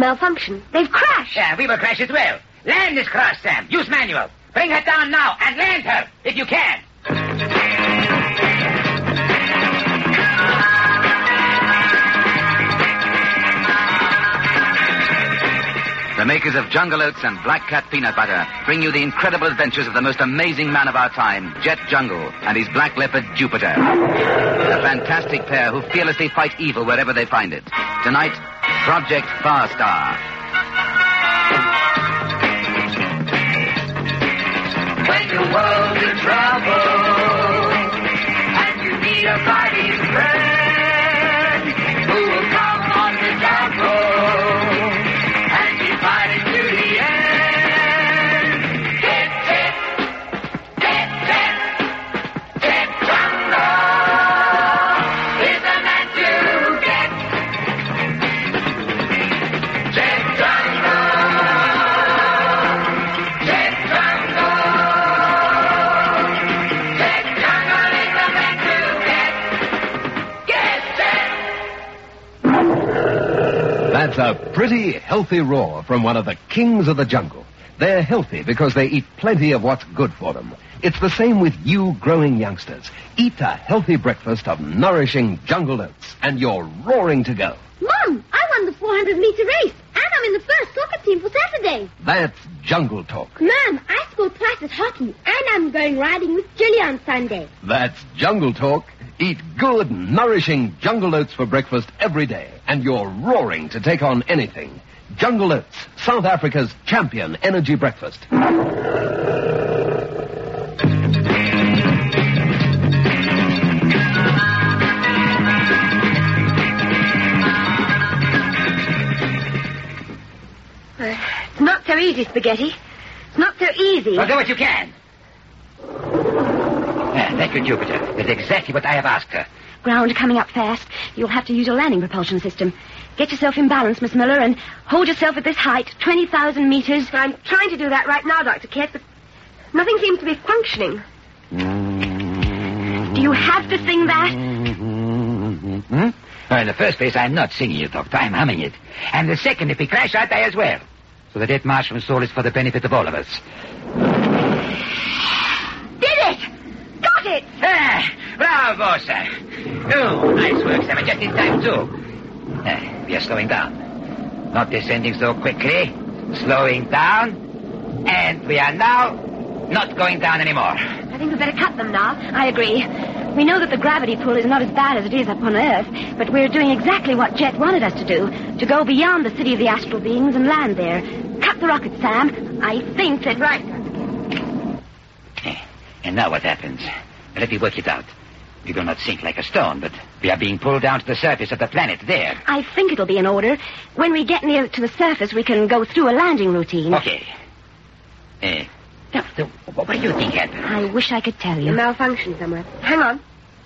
malfunction. They've crashed. Yeah, we will crash as well. Land this crash, Sam. Use manual. Bring her down now and land her, if you can. The makers of Jungle Oats and Black Cat Peanut Butter bring you the incredible adventures of the most amazing man of our time, Jet Jungle, and his black leopard, Jupiter. A fantastic pair who fearlessly fight evil wherever they find it. Tonight, Project Far Star. When the world's in trouble and you need a fighting friend who will come on the jungle and be fighting to the end. Get Jungle is the man to get. Jet Jungle. That's a pretty healthy roar from one of the kings of the jungle. They're healthy because they eat plenty of what's good for them. It's the same with you growing youngsters. Eat a healthy breakfast of nourishing Jungle Oats, and you're roaring to go. Mom, I won the 400-meter race, and I'm in the first soccer team for Saturday. That's Jungle Talk. Mom, I scored twice at hockey, and I'm going riding with Julie on Sunday. That's Jungle Talk. Eat good, nourishing Jungle Oats for breakfast every day, and you're roaring to take on anything. Jungle Oats, South Africa's champion energy breakfast. It's not so easy, Spaghetti. It's not so easy. Well, do what you can. Thank you, Jupiter. That's exactly what I have asked her. Ground coming up fast. You'll have to use your landing propulsion system. Get yourself in balance, Miss Miller, and hold yourself at this height, 20,000 meters. I'm trying to do that right now, Dr. Kett, but nothing seems to be functioning. Do you have to sing that? Well, in the first place, I'm not singing it, Doctor. I'm humming it. And the second, if we crash, I die as well. So the dead march from soul is for the benefit of all of us. Did it! Got it! Bravo, sir. Oh, nice work, Sam. Just in time, too. We are slowing down. Not descending so quickly. Slowing down. And we are now not going down anymore. I think we'd better cut them now. I agree. We know that the gravity pull is not as bad as it is up on Earth, but we're doing exactly what Jet wanted us to do, to go beyond the city of the astral beings and land there. Cut the rocket, Sam. I think that... Right. And now what happens? Let me work it out. We will not sink like a stone, but we are being pulled down to the surface of the planet there. I think it'll be in order. When we get near to the surface, we can go through a landing routine. Okay. Doctor, what do you think happened? I wish I could tell you. A malfunction somewhere. Hang on.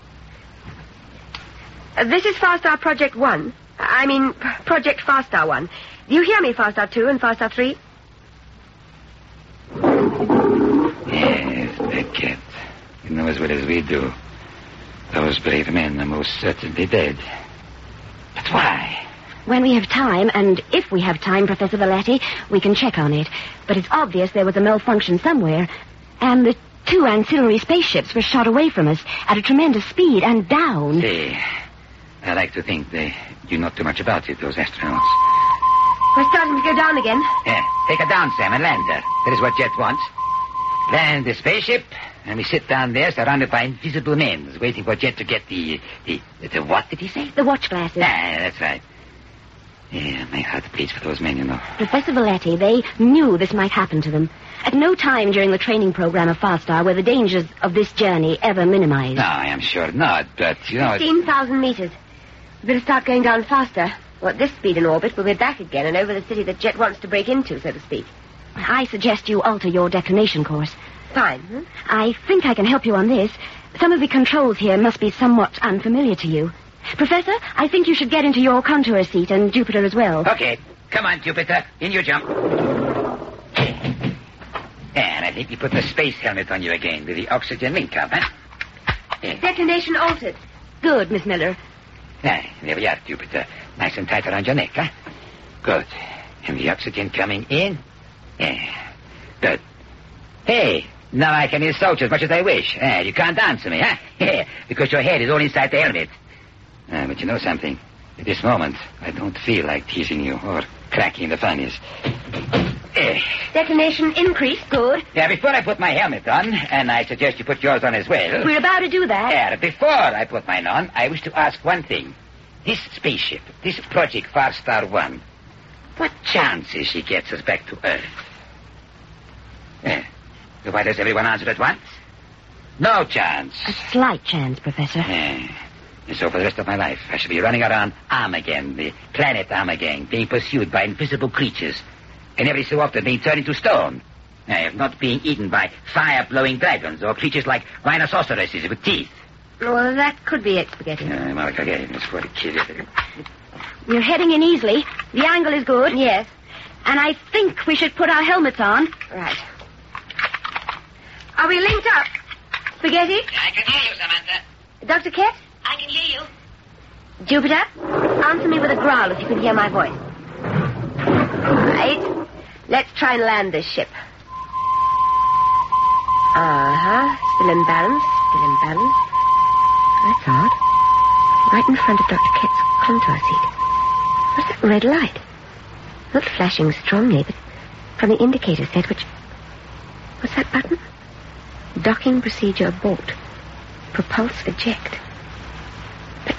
This is Farstar Project 1. I mean, Project Farstar 1. Do you hear me, Farstar 2 and Farstar 3? Yes, Beckett. You know as well as we do. Those brave men are most certainly dead. But why? When we have time, and if we have time, Professor Valetti, we can check on it. But it's obvious there was a malfunction somewhere. And the two ancillary spaceships were shot away from us at a tremendous speed and down. See, I like to think they do not too much about it, those astronauts. We're starting to go down again. Yeah, take her down, Sam, and land her. That is what Jet wants. Land the spaceship, and we sit down there surrounded by invisible men, waiting for Jet to get the what did he say? The watch glasses. That's right. Yeah, my heart bleeds for those men, you know. Professor Valetti, they knew this might happen to them. At no time during the training program of Farstar were the dangers of this journey ever minimized. No, I am sure not, but, you know... 15,000 meters. We better start going down faster. Well, at this speed in orbit, we'll be back again and over the city that Jet wants to break into, so to speak. I suggest you alter your declination course. Fine. I think I can help you on this. Some of the controls here must be somewhat unfamiliar to you. Professor, I think you should get into your contour seat, and Jupiter as well. Okay. Come on, Jupiter. In you jump. And I think we put the space helmet on you again with the oxygen link up, huh? Declination altered. Good, Miss Miller. There we are, Jupiter. Nice and tight around your neck, huh? Good. And the oxygen coming in? Yeah. Good. Hey, now I can insult you as much as I wish. You can't answer me, huh? Because your head is all inside the helmet. But you know something? At this moment, I don't feel like teasing you or cracking the funnies. Detonation increase. Good. Yeah, before I put my helmet on, and I suggest you put yours on as well. We're about to do that. Yeah, before I put mine on, I wish to ask one thing. This spaceship, this Project Farstar 1, what chances she gets us back to Earth? So why does everyone answer at once? No chance. A slight chance, Professor. And so for the rest of my life, I shall be running around Armageddon, the planet Armageddon, being pursued by invisible creatures, and every so often being turned into stone. If not being eaten by fire-blowing dragons or creatures like rhinoceroses with teeth. Well, that could be it, Spaghetti. You're heading in easily. The angle is good. Yes. And I think we should put our helmets on. Right. Are we linked up? Spaghetti? I can hear you, Samantha. Dr. Kett? I can hear you. Jupiter? Answer me with a growl if you can hear my voice. Right. Let's try and land this ship. Still in balance. Still in balance. That's odd. Right in front of Dr. Kett's contour seat. What's that red light? Not flashing strongly, but from the indicator set, which... What's that button? Docking procedure abort. Propulse eject. But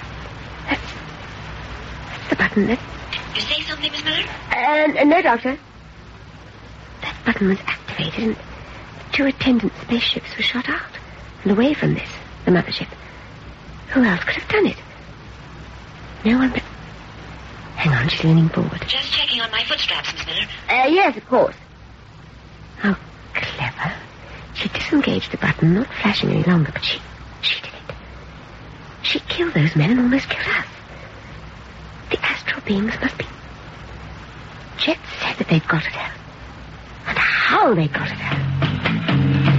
that's the button that... You say something, Miss Miller? No, Doctor. That button was activated and the 2 attendant spaceships were shot out and away from this, the mothership. Who else could have done it? No one but... Hang on, she's leaning forward. Just checking on my foot straps, Miss Miller. Yes, of course. How clever. She disengaged the button, not flashing any longer, but she did it. She killed those men and almost killed us. The astral beings must be... Jet said that they'd got at her. And how they got at her.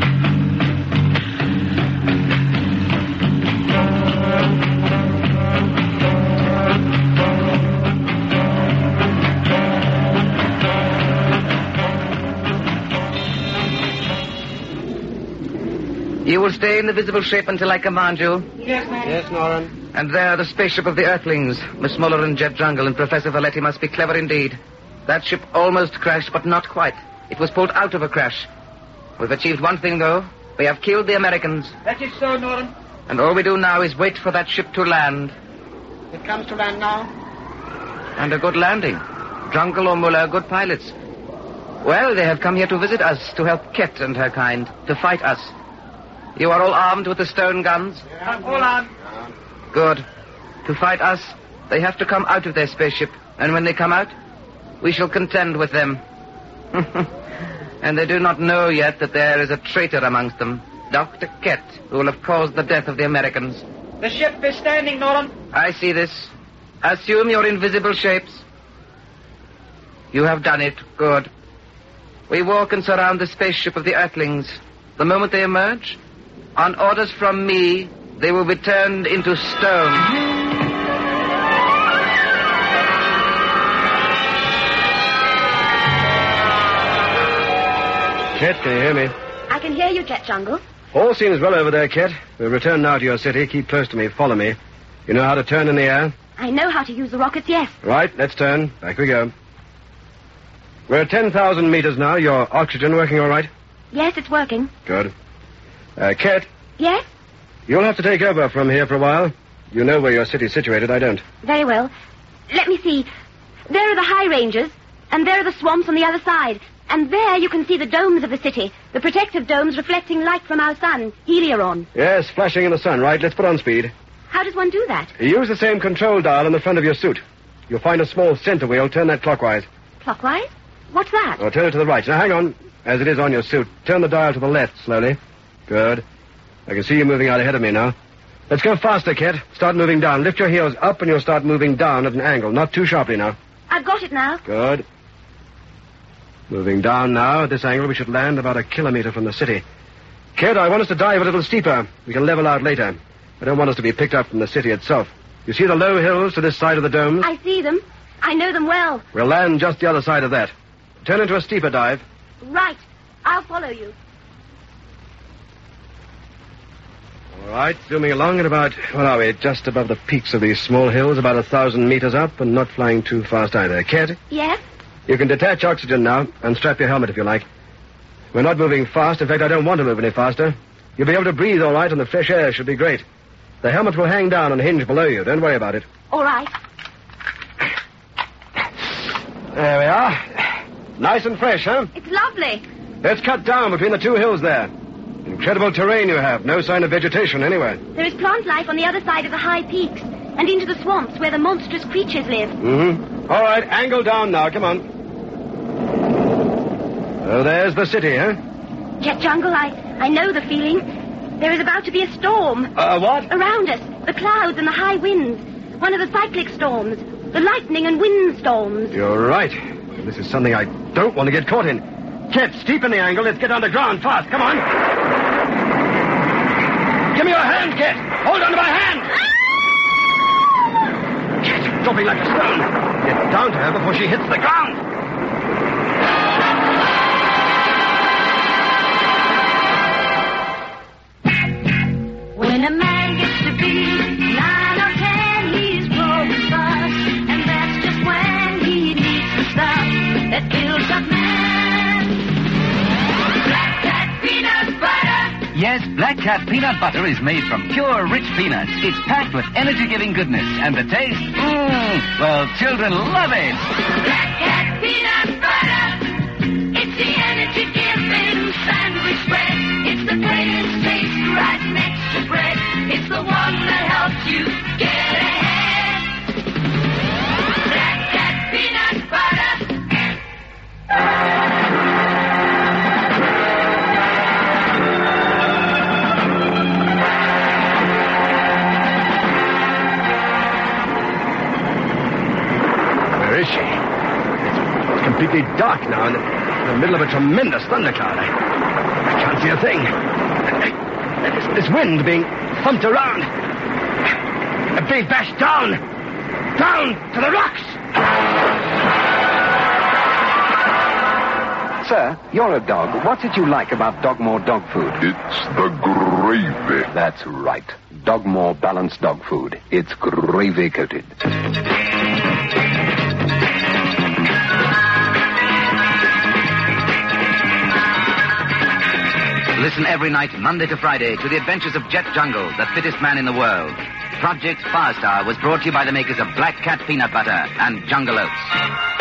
You will stay in the visible shape until I command you. Yes, ma'am. Yes, Noran. And there, the spaceship of the Earthlings. Miss Muller and Jet Jungle and Professor Valetti must be clever indeed. That ship almost crashed, but not quite. It was pulled out of a crash. We've achieved one thing, though. We have killed the Americans. That is so, Noran. And all we do now is wait for that ship to land. It comes to land now. And a good landing. Jungle or Muller, good pilots. Well, they have come here to visit us, to help Kett and her kind, to fight us. You are all armed with the stone guns? Yeah, all armed. Good. To fight us, they have to come out of their spaceship. And when they come out, we shall contend with them. And they do not know yet that there is a traitor amongst them, Dr. Kett, who will have caused the death of the Americans. The ship is standing, Noran. I see this. Assume your invisible shapes. You have done it. Good. We walk and surround the spaceship of the Earthlings. The moment they emerge, on orders from me, they will be turned into stone. Kett, can you hear me? I can hear you, Jet Jungle. All seems well over there, Kett. We'll return now to your city. Keep close to me. Follow me. You know how to turn in the air? I know how to use the rockets, yes. Right, let's turn. Back we go. We're at 10,000 meters now. Your oxygen working all right? Yes, it's working. Good. Kett, Yes? you'll have to take over from here for a while. You know where your city's situated. I don't. Very well. Let me see. There are the high ranges, and there are the swamps on the other side. And there you can see the domes of the city, the protective domes reflecting light from our sun, Helion. Yes, flashing in the sun. Right, let's put on speed. How does one do that? Use the same control dial on the front of your suit. You'll find a small center wheel. Turn that clockwise. Clockwise? What's that? Or turn it to the right. Now, hang on. As it is on your suit, turn the dial to the left slowly. Good. I can see you moving out ahead of me now. Let's go faster, Kett. Start moving down. Lift your heels up and you'll start moving down at an angle. Not too sharply now. I've got it now. Good. Moving down now. At this angle, we should land about 1 kilometer from the city. Kett, I want us to dive a little steeper. We can level out later. I don't want us to be picked up from the city itself. You see the low hills to this side of the domes? I see them. I know them well. We'll land just the other side of that. Turn into a steeper dive. Right. I'll follow you. All right, zooming along at about, what are we, just above the peaks of these small hills, about 1,000 meters up, and not flying too fast either. Kit? Yes? You can detach oxygen now, and strap your helmet if you like. We're not moving fast. In fact, I don't want to move any faster. You'll be able to breathe all right, and the fresh air should be great. The helmet will hang down and hinge below you. Don't worry about it. All right. There we are. Nice and fresh, huh? It's lovely. Let's cut down between the two hills there. Incredible terrain you have. No sign of vegetation anywhere. There is plant life on the other side of the high peaks and into the swamps where the monstrous creatures live. Mm-hmm. All right, angle down now. Come on. Oh, there's the city, huh? Jet Jungle, I know the feeling. There is about to be a storm. What? Around us, the clouds and the high winds. One of the cyclic storms. The lightning and wind storms. You're right. This is something I don't want to get caught in. Kit, steepen the angle. Let's get underground fast. Come on. Give me your hand, Kit. Hold on to my hand. Kit, dropping like a stone. Get down to her before she hits the ground. When a man gets to be 9 or 10, he's growing fast, and that's just when he needs the stuff that builds up man. Black Cat Peanut Butter. Yes, Black Cat Peanut Butter is made from pure, rich peanuts. It's packed with energy-giving goodness, and the taste, well, children love it. Black Cat Peanut Butter. It's the energy-giving sandwich spread. It's the greatest taste right next to bread. It's the one that helps you get ahead. Black Cat Peanut Butter. Where is she? It's completely dark now in the middle of a tremendous thundercloud. I can't see a thing. This wind being thumped around. Being bashed down. Down to the rocks. Sir, you're a dog. What did you like about Dogmore dog food? It's the gravy. That's right. Dogmore balanced dog food. It's gravy coated. Listen every night, Monday to Friday, to the adventures of Jet Jungle, the fittest man in the world. Project Firestar was brought to you by the makers of Black Cat Peanut Butter and Jungle Oats.